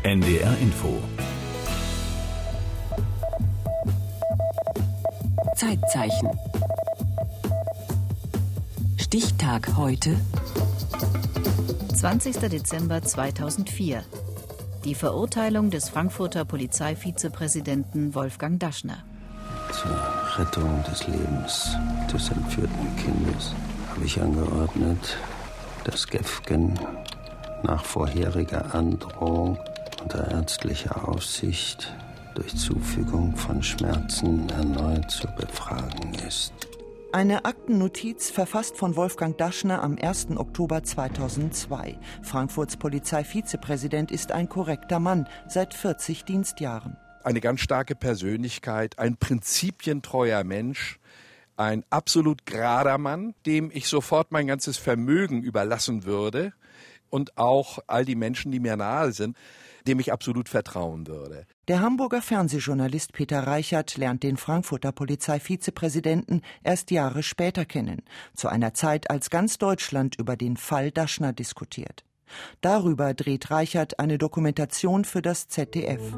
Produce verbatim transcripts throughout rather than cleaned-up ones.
N D R Info. Zeitzeichen. Stichtag heute. zwanzigster Dezember zweitausendvier. Die Verurteilung des Frankfurter Polizeivizepräsidenten Wolfgang Daschner. Zur Rettung des Lebens des entführten Kindes habe ich angeordnet, dass Gefgen nach vorheriger Androhung unter ärztlicher Aufsicht durch Zufügung von Schmerzen erneut zu befragen ist. Eine Aktennotiz, verfasst von Wolfgang Daschner am ersten Oktober zweitausendzwei. Frankfurts Polizeivizepräsident ist ein korrekter Mann, seit vierzig Dienstjahren. Eine ganz starke Persönlichkeit, ein prinzipientreuer Mensch, ein absolut gerader Mann, dem ich sofort mein ganzes Vermögen überlassen würde und auch all die Menschen, die mir nahe sind, dem ich absolut vertrauen würde. Der Hamburger Fernsehjournalist Peter Reichert lernt den Frankfurter Polizeivizepräsidenten erst Jahre später kennen, zu einer Zeit, als ganz Deutschland über den Fall Daschner diskutiert. Darüber dreht Reichert eine Dokumentation für das Z D F.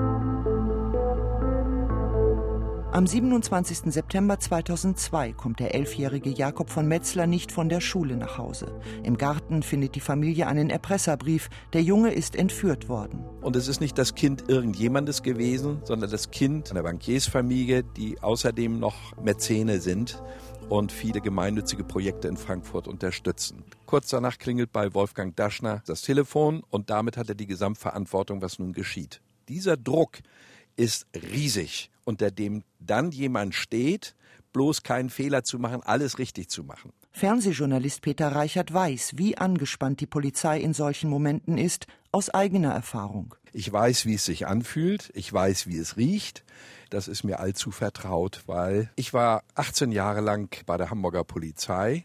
Am siebenundzwanzigsten September zweitausendzwei kommt der elfjährige Jakob von Metzler nicht von der Schule nach Hause. Im Garten findet die Familie einen Erpresserbrief. Der Junge ist entführt worden. Und es ist nicht das Kind irgendjemandes gewesen, sondern das Kind einer Bankiersfamilie, die außerdem noch Mäzene sind und viele gemeinnützige Projekte in Frankfurt unterstützen. Kurz danach klingelt bei Wolfgang Daschner das Telefon und damit hat er die Gesamtverantwortung, was nun geschieht. Dieser Druck ist riesig, unter dem dann jemand steht, bloß keinen Fehler zu machen, alles richtig zu machen. Fernsehjournalist Peter Reichert weiß, wie angespannt die Polizei in solchen Momenten ist, aus eigener Erfahrung. Ich weiß, wie es sich anfühlt, ich weiß, wie es riecht. Das ist mir allzu vertraut, weil ich war achtzehn Jahre lang bei der Hamburger Polizei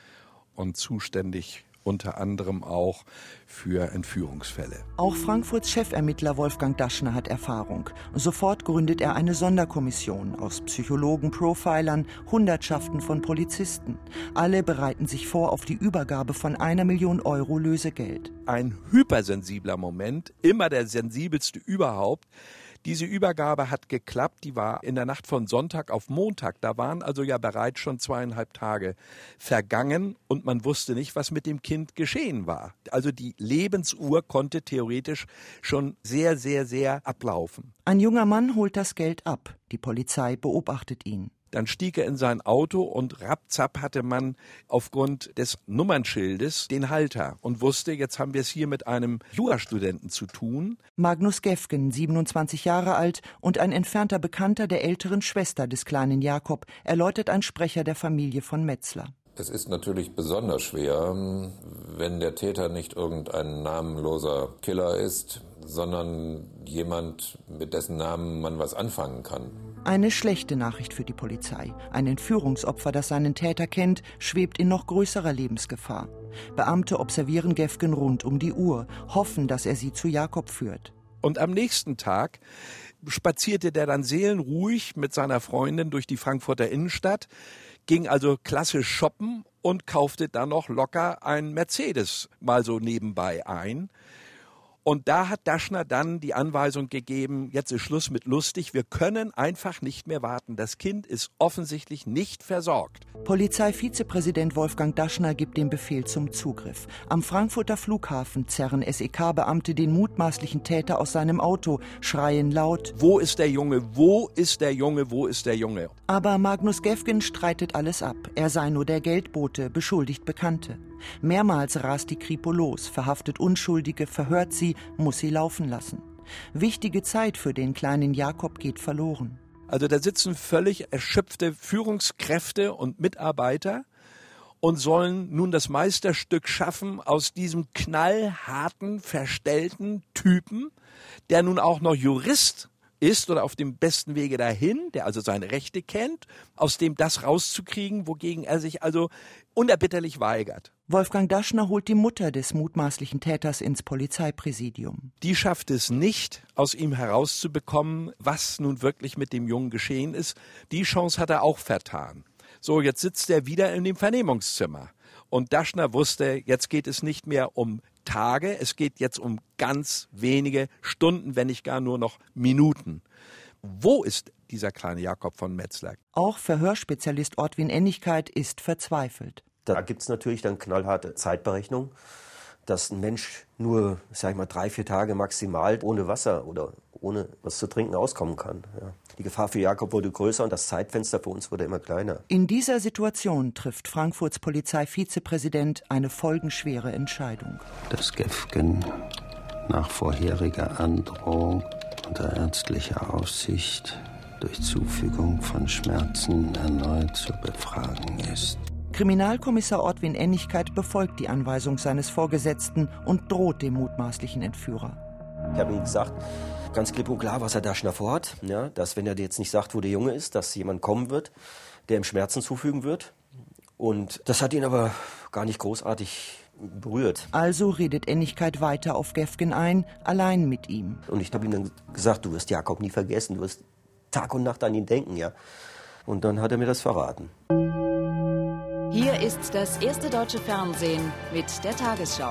und zuständig unter anderem auch für Entführungsfälle. Auch Frankfurts Chefermittler Wolfgang Daschner hat Erfahrung. Sofort gründet er eine Sonderkommission aus Psychologen, Profilern, Hundertschaften von Polizisten. Alle bereiten sich vor auf die Übergabe von einer Million Euro Lösegeld. Ein hypersensibler Moment, immer der sensibelste überhaupt. Diese Übergabe hat geklappt, die war in der Nacht von Sonntag auf Montag. Da waren also ja bereits schon zweieinhalb Tage vergangen und man wusste nicht, was mit dem Kind geschehen war. Also die Lebensuhr konnte theoretisch schon sehr, sehr, sehr ablaufen. Ein junger Mann holt das Geld ab. Die Polizei beobachtet ihn. Dann stieg er in sein Auto und rapzapp hatte man aufgrund des Nummernschildes den Halter und wusste, jetzt haben wir es hier mit einem Jurastudenten zu tun. Magnus Gefgen, siebenundzwanzig Jahre alt und ein entfernter Bekannter der älteren Schwester des kleinen Jakob, erläutert ein Sprecher der Familie von Metzler. Es ist natürlich besonders schwer, wenn der Täter nicht irgendein namenloser Killer ist, sondern jemand, mit dessen Namen man was anfangen kann. Eine schlechte Nachricht für die Polizei. Ein Entführungsopfer, das seinen Täter kennt, schwebt in noch größerer Lebensgefahr. Beamte observieren Gefgen rund um die Uhr, hoffen, dass er sie zu Jakob führt. Und am nächsten Tag spazierte der dann seelenruhig mit seiner Freundin durch die Frankfurter Innenstadt, ging also klassisch shoppen und kaufte dann noch locker einen Mercedes mal so nebenbei ein. Und da hat Daschner dann die Anweisung gegeben, jetzt ist Schluss mit lustig, wir können einfach nicht mehr warten. Das Kind ist offensichtlich nicht versorgt. Polizeivizepräsident Wolfgang Daschner gibt den Befehl zum Zugriff. Am Frankfurter Flughafen zerren S E K-Beamte den mutmaßlichen Täter aus seinem Auto, schreien laut: Wo ist der Junge? Wo ist der Junge? Wo ist der Junge? Aber Magnus Gefgen streitet alles ab. Er sei nur der Geldbote, beschuldigt Bekannte. Mehrmals rast die Kripo los, verhaftet Unschuldige, verhört sie, muss sie laufen lassen. Wichtige Zeit für den kleinen Jakob geht verloren. Also da sitzen völlig erschöpfte Führungskräfte und Mitarbeiter und sollen nun das Meisterstück schaffen aus diesem knallharten, verstellten Typen, der nun auch noch Jurist ist oder auf dem besten Wege dahin, der also seine Rechte kennt, aus dem das rauszukriegen, wogegen er sich also unerbitterlich weigert. Wolfgang Daschner holt die Mutter des mutmaßlichen Täters ins Polizeipräsidium. Die schafft es nicht, aus ihm herauszubekommen, was nun wirklich mit dem Jungen geschehen ist. Die Chance hat er auch vertan. So, jetzt sitzt er wieder in dem Vernehmungszimmer. Und Daschner wusste, jetzt geht es nicht mehr um Tage, es geht jetzt um ganz wenige Stunden, wenn nicht gar nur noch Minuten. Wo ist dieser kleine Jakob von Metzler? Auch Verhörspezialist Ortwin Ennigkeit ist verzweifelt. Da gibt es natürlich dann knallharte Zeitberechnung, dass ein Mensch nur, sag ich mal, drei, vier Tage maximal ohne Wasser oder ohne was zu trinken auskommen kann. Ja. Die Gefahr für Jakob wurde größer und das Zeitfenster für uns wurde immer kleiner. In dieser Situation trifft Frankfurts Polizeivizepräsident eine folgenschwere Entscheidung. Das Gefgen nach vorheriger Androhung unter ärztlicher Aufsicht durch Zufügung von Schmerzen erneut zu befragen ist. Kriminalkommissar Ortwin Ennigkeit befolgt die Anweisung seines Vorgesetzten und droht dem mutmaßlichen Entführer. Ich habe ihm gesagt, ganz klipp und klar, was er Daschner vorhat, ja, dass wenn er jetzt nicht sagt, wo der Junge ist, dass jemand kommen wird, der ihm Schmerzen zufügen wird. Und das hat ihn aber gar nicht großartig berührt. Also redet Ennigkeit weiter auf Gefgen ein, allein mit ihm. Und ich habe ihm dann gesagt, du wirst Jakob nie vergessen, du wirst Tag und Nacht an ihn denken, ja. Und dann hat er mir das verraten. Hier ist das erste deutsche Fernsehen mit der Tagesschau.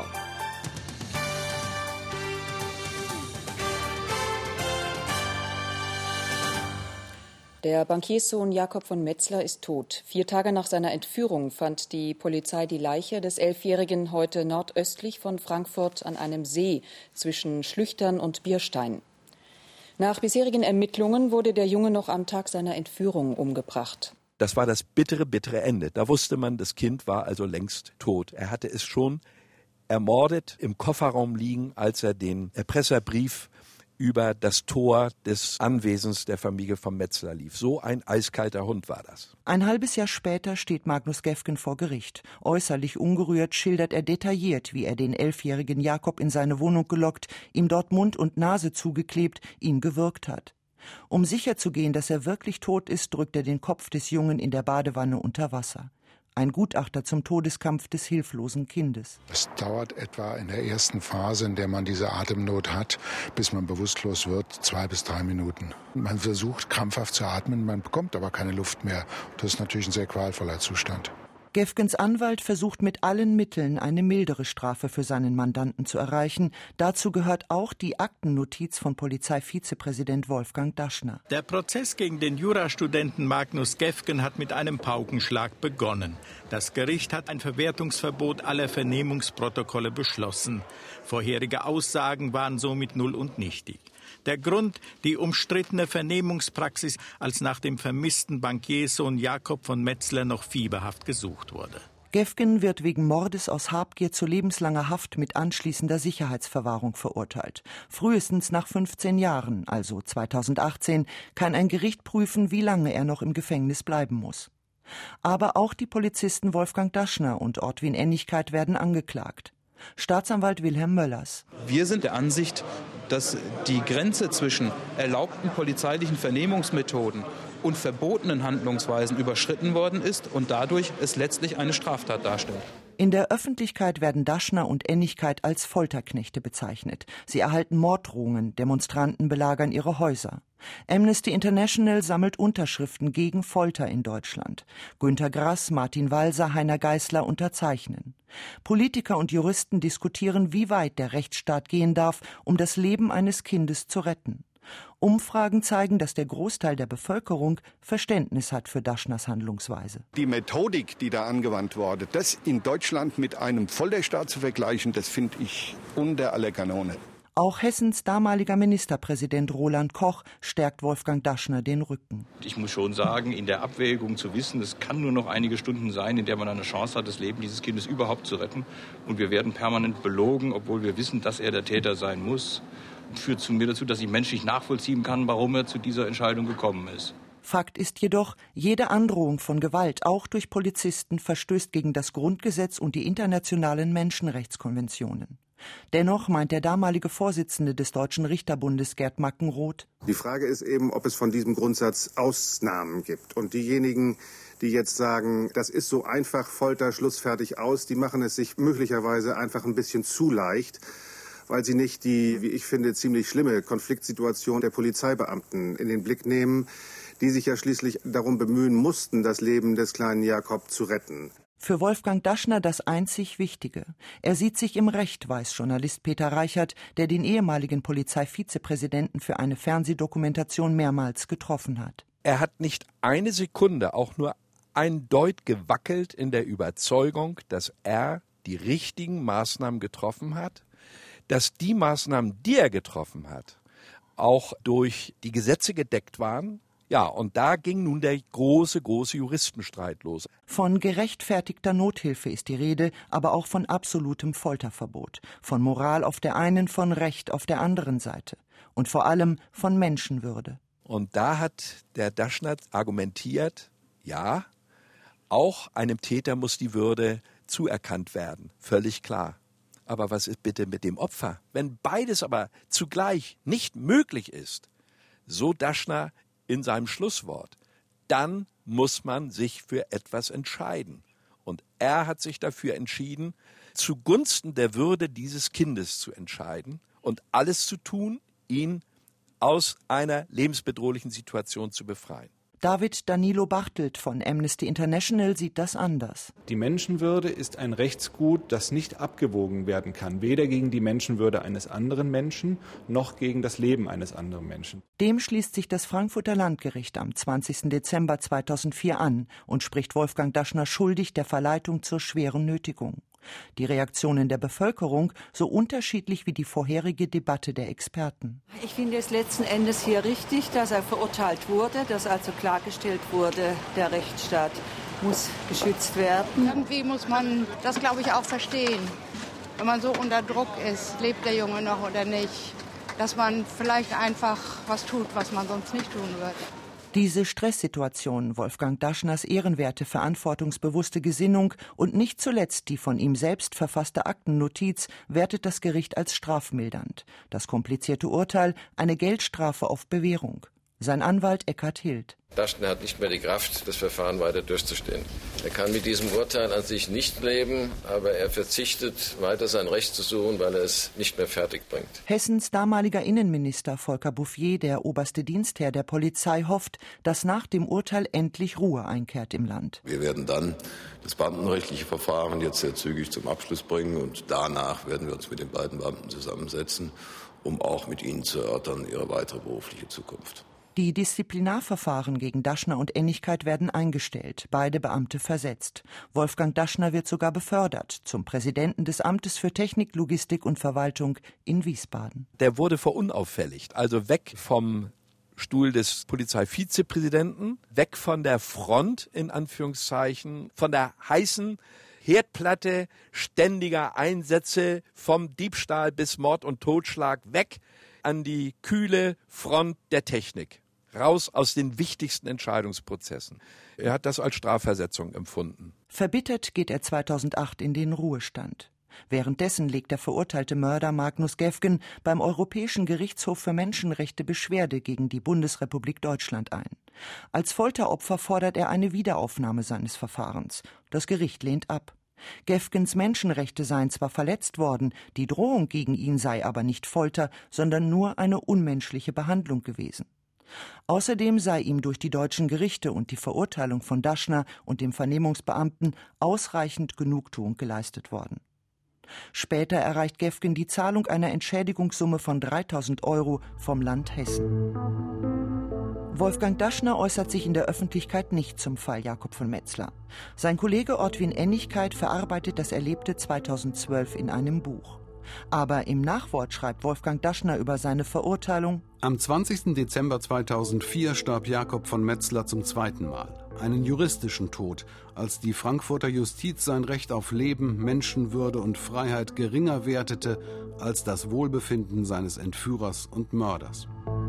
Der Bankierssohn Jakob von Metzler ist tot. Vier Tage nach seiner Entführung fand die Polizei die Leiche des Elfjährigen heute nordöstlich von Frankfurt an einem See zwischen Schlüchtern und Bierstein. Nach bisherigen Ermittlungen wurde der Junge noch am Tag seiner Entführung umgebracht. Das war das bittere, bittere Ende. Da wusste man, das Kind war also längst tot. Er hatte es schon ermordet im Kofferraum liegen, als er den Erpresserbrief über das Tor des Anwesens der Familie von Metzler lief. So ein eiskalter Hund war das. Ein halbes Jahr später steht Magnus Gefgen vor Gericht. Äußerlich ungerührt schildert er detailliert, wie er den elfjährigen Jakob in seine Wohnung gelockt, ihm dort Mund und Nase zugeklebt, ihm gewürgt hat. Um sicherzugehen, dass er wirklich tot ist, drückt er den Kopf des Jungen in der Badewanne unter Wasser. Ein Gutachter zum Todeskampf des hilflosen Kindes. Es dauert etwa in der ersten Phase, in der man diese Atemnot hat, bis man bewusstlos wird, zwei bis drei Minuten. Man versucht krampfhaft zu atmen, man bekommt aber keine Luft mehr. Das ist natürlich ein sehr qualvoller Zustand. Gefgens Anwalt versucht mit allen Mitteln, eine mildere Strafe für seinen Mandanten zu erreichen. Dazu gehört auch die Aktennotiz von Polizeivizepräsident Wolfgang Daschner. Der Prozess gegen den Jurastudenten Magnus Gefgen hat mit einem Paukenschlag begonnen. Das Gericht hat ein Verwertungsverbot aller Vernehmungsprotokolle beschlossen. Vorherige Aussagen waren somit null und nichtig. Der Grund, die umstrittene Vernehmungspraxis, als nach dem vermissten Bankierssohn Jakob von Metzler noch fieberhaft gesucht wurde. Gefgen wird wegen Mordes aus Habgier zu lebenslanger Haft mit anschließender Sicherheitsverwahrung verurteilt. Frühestens nach fünfzehn Jahren, also zweitausendachtzehn, kann ein Gericht prüfen, wie lange er noch im Gefängnis bleiben muss. Aber auch die Polizisten Wolfgang Daschner und Ortwin Ennigkeit werden angeklagt. Staatsanwalt Wilhelm Möllers. Wir sind der Ansicht, dass die Grenze zwischen erlaubten polizeilichen Vernehmungsmethoden und verbotenen Handlungsweisen überschritten worden ist und dadurch es letztlich eine Straftat darstellt. In der Öffentlichkeit werden Daschner und Ennigkeit als Folterknechte bezeichnet. Sie erhalten Morddrohungen, Demonstranten belagern ihre Häuser. Amnesty International sammelt Unterschriften gegen Folter in Deutschland. Günter Grass, Martin Walser, Heiner Geißler unterzeichnen. Politiker und Juristen diskutieren, wie weit der Rechtsstaat gehen darf, um das Leben eines Kindes zu retten. Umfragen zeigen, dass der Großteil der Bevölkerung Verständnis hat für Daschners Handlungsweise. Die Methodik, die da angewandt wurde, das in Deutschland mit einem Folterstaat zu vergleichen, das finde ich unter aller Kanone. Auch Hessens damaliger Ministerpräsident Roland Koch stärkt Wolfgang Daschner den Rücken. Ich muss schon sagen, in der Abwägung zu wissen, es kann nur noch einige Stunden sein, in der man eine Chance hat, das Leben dieses Kindes überhaupt zu retten. Und wir werden permanent belogen, obwohl wir wissen, dass er der Täter sein muss. Führt zu mir dazu, dass ich menschlich nachvollziehen kann, warum er zu dieser Entscheidung gekommen ist. Fakt ist jedoch, jede Androhung von Gewalt, auch durch Polizisten, verstößt gegen das Grundgesetz und die internationalen Menschenrechtskonventionen. Dennoch meint der damalige Vorsitzende des Deutschen Richterbundes, Gerd Mackenroth: Die Frage ist eben, ob es von diesem Grundsatz Ausnahmen gibt. Und diejenigen, die jetzt sagen, das ist so einfach, Folter, schlussfertig aus, die machen es sich möglicherweise einfach ein bisschen zu leicht, weil sie nicht die, wie ich finde, ziemlich schlimme Konfliktsituation der Polizeibeamten in den Blick nehmen, die sich ja schließlich darum bemühen mussten, das Leben des kleinen Jakob zu retten. Für Wolfgang Daschner das einzig Wichtige. Er sieht sich im Recht, weiß Journalist Peter Reichert, der den ehemaligen Polizeivizepräsidenten für eine Fernsehdokumentation mehrmals getroffen hat. Er hat nicht eine Sekunde, auch nur ein Deut gewackelt in der Überzeugung, dass er die richtigen Maßnahmen getroffen hat, dass die Maßnahmen, die er getroffen hat, auch durch die Gesetze gedeckt waren. Ja, und da ging nun der große, große Juristenstreit los. Von gerechtfertigter Nothilfe ist die Rede, aber auch von absolutem Folterverbot. Von Moral auf der einen, von Recht auf der anderen Seite. Und vor allem von Menschenwürde. Und da hat der Daschner argumentiert, ja, auch einem Täter muss die Würde zuerkannt werden. Völlig klar. Aber was ist bitte mit dem Opfer? Wenn beides aber zugleich nicht möglich ist, so Daschner in seinem Schlusswort, dann muss man sich für etwas entscheiden. Und er hat sich dafür entschieden, zugunsten der Würde dieses Kindes zu entscheiden und alles zu tun, ihn aus einer lebensbedrohlichen Situation zu befreien. David Danilo Bartelt von Amnesty International sieht das anders. Die Menschenwürde ist ein Rechtsgut, das nicht abgewogen werden kann, weder gegen die Menschenwürde eines anderen Menschen noch gegen das Leben eines anderen Menschen. Dem schließt sich das Frankfurter Landgericht am zwanzigsten Dezember zweitausendvier an und spricht Wolfgang Daschner schuldig der Verleitung zur schweren Nötigung. Die Reaktionen der Bevölkerung so unterschiedlich wie die vorherige Debatte der Experten. Ich finde es letzten Endes hier richtig, dass er verurteilt wurde, dass also klargestellt wurde, der Rechtsstaat muss geschützt werden. Irgendwie muss man das, glaube ich, auch verstehen. Wenn man so unter Druck ist, lebt der Junge noch oder nicht, dass man vielleicht einfach was tut, was man sonst nicht tun würde. Diese Stresssituation, Wolfgang Daschners ehrenwerte, verantwortungsbewusste Gesinnung und nicht zuletzt die von ihm selbst verfasste Aktennotiz wertet das Gericht als strafmildernd. Das komplizierte Urteil eine Geldstrafe auf Bewährung. Sein Anwalt Eckhard Hild. Daschner hat nicht mehr die Kraft, das Verfahren weiter durchzustehen. Er kann mit diesem Urteil an sich nicht leben, aber er verzichtet, weiter sein Recht zu suchen, weil er es nicht mehr fertig bringt. Hessens damaliger Innenminister Volker Bouffier, der oberste Dienstherr der Polizei, hofft, dass nach dem Urteil endlich Ruhe einkehrt im Land. Wir werden dann das beamtenrechtliche Verfahren jetzt sehr zügig zum Abschluss bringen und danach werden wir uns mit den beiden Beamten zusammensetzen, um auch mit ihnen zu erörtern ihre weitere berufliche Zukunft. Die Disziplinarverfahren gegen Daschner und Ennigkeit werden eingestellt, beide Beamte versetzt. Wolfgang Daschner wird sogar befördert zum Präsidenten des Amtes für Technik, Logistik und Verwaltung in Wiesbaden. Der wurde verunauffälligt, also weg vom Stuhl des Polizeivizepräsidenten, weg von der Front, in Anführungszeichen, von der heißen Herdplatte ständiger Einsätze, vom Diebstahl bis Mord und Totschlag, weg an die kühle Front der Technik. Raus aus den wichtigsten Entscheidungsprozessen. Er hat das als Strafversetzung empfunden. Verbittert geht er zweitausendacht in den Ruhestand. Währenddessen legt der verurteilte Mörder Magnus Gefgen beim Europäischen Gerichtshof für Menschenrechte Beschwerde gegen die Bundesrepublik Deutschland ein. Als Folteropfer fordert er eine Wiederaufnahme seines Verfahrens. Das Gericht lehnt ab. Gefgens Menschenrechte seien zwar verletzt worden, die Drohung gegen ihn sei aber nicht Folter, sondern nur eine unmenschliche Behandlung gewesen. Außerdem sei ihm durch die deutschen Gerichte und die Verurteilung von Daschner und dem Vernehmungsbeamten ausreichend Genugtuung geleistet worden. Später erreicht Gefgen die Zahlung einer Entschädigungssumme von dreitausend Euro vom Land Hessen. Wolfgang Daschner äußert sich in der Öffentlichkeit nicht zum Fall Jakob von Metzler. Sein Kollege Ortwin Ennigkeit verarbeitet das Erlebte zweitausendzwölf in einem Buch. Aber im Nachwort schreibt Wolfgang Daschner über seine Verurteilung: Am zwanzigsten Dezember zweitausendvier starb Jakob von Metzler zum zweiten Mal. Einen juristischen Tod, als die Frankfurter Justiz sein Recht auf Leben, Menschenwürde und Freiheit geringer wertete als das Wohlbefinden seines Entführers und Mörders.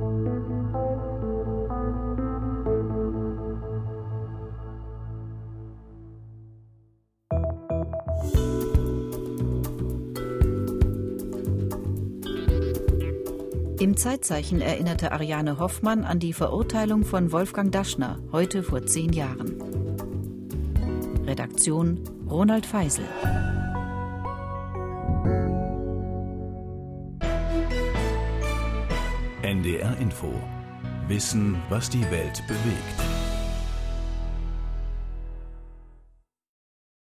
Im Zeitzeichen erinnerte Ariane Hoffmann an die Verurteilung von Wolfgang Daschner, heute vor zehn Jahren. Redaktion Ronald Feisel. N D R Info. Wissen, was die Welt bewegt.